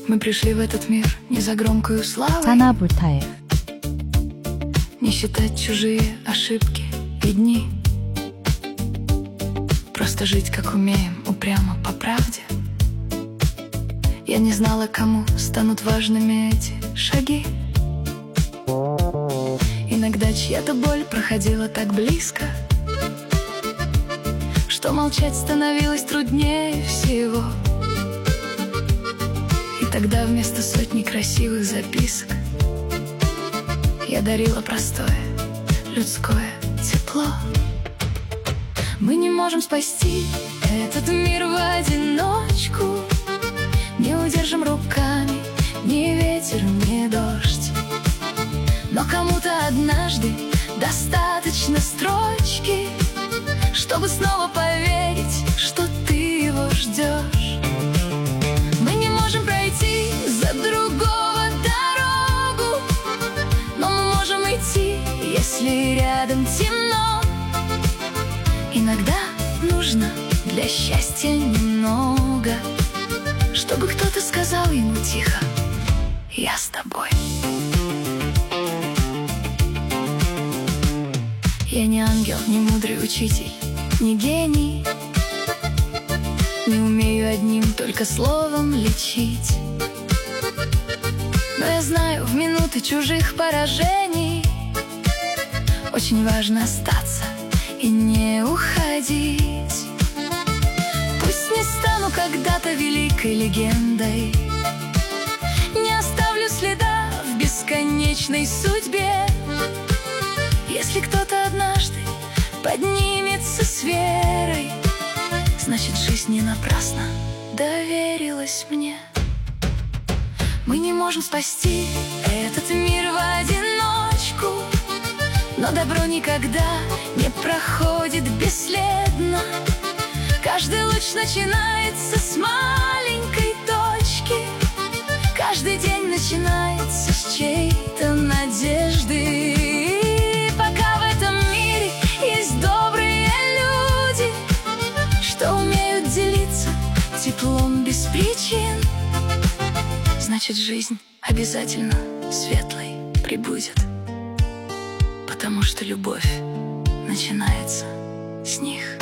Мы пришли в этот мир не за громкую славу, 산화불타에 не считать чужие ошибки и дни, просто жить как умеем, упрямо по правде. Я не знала, кому станут важными эти шаги. Иногда чья-то боль проходила так близко, что молчать становилось труднее всего. И тогда вместо сотни красивых записок я дарила простое, людское тепло. Мы не можем спасти этот мир в одиночку, не удержим руками ни ветер, ни дождь. Но кому-то однажды достаточно строчки, чтобы снова поверить, что ты его ждешь. Мы не можем пройти за другого дорогу, но мы можем идти, если рядом темно. Иногда нужно для счастья немного, чтобы кто-то сказал ему тихо: я с тобой. Я не ангел, не мудрый учитель, не гений, не умею одним только словом лечить. Но я знаю, в минуты чужих поражений очень важно остаться и не уходить. Пусть не стану когда-то великой легендой, не оставлю следа в бесконечной судьбе. Если кто-то однажды поднимется с верой, значит, жизнь не напрасно доверилась мне. Мы не можем спасти этот мир в одиночку, но добро никогда не проходит бесследно. Каждый луч начинается с маленькой точки, каждый день начинается с чьей-то надежды. И пока в этом мире есть добрые люди, что умеют делиться теплом без причин, значит, жизнь обязательно светлой прибудет, потому что любовь начинается с них.